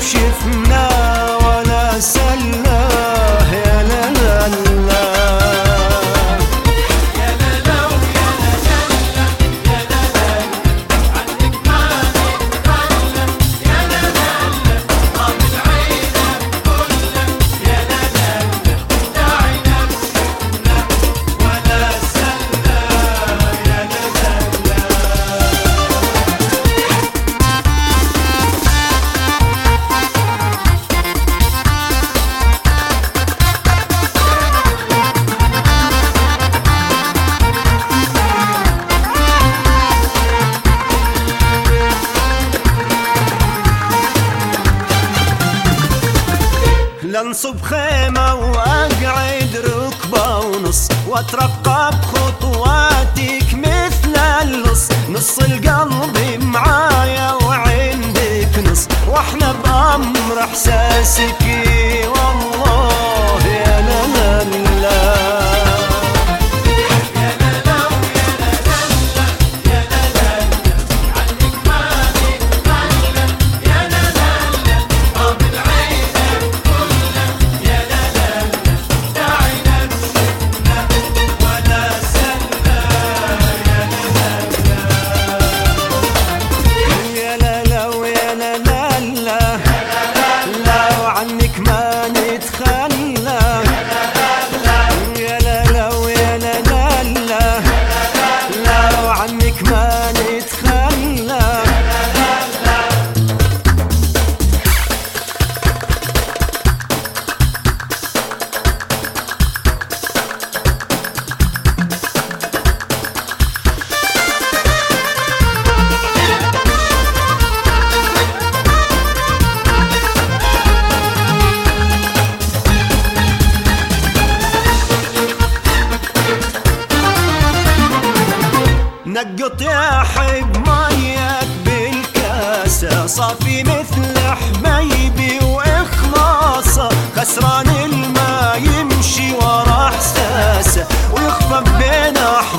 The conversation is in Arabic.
بشفنا ولا سلاه يا لا لا لا. لنصب خيمة وأقعد ركبة ونص وأترقب خطواتك مثل اللص، نص القلب معايا وعندك نص، وإحنا بأمر إحساسك والله يا لا لا لا. عنك ما نتخلى يا لا لا ويا لا لا لا، لا عنك ما نتخلى. نقط يا حب ميك بالكاسة، صافي مثل حبيبي واخلاصه، خسران الما يمشي ورا احساسه ويخفى بين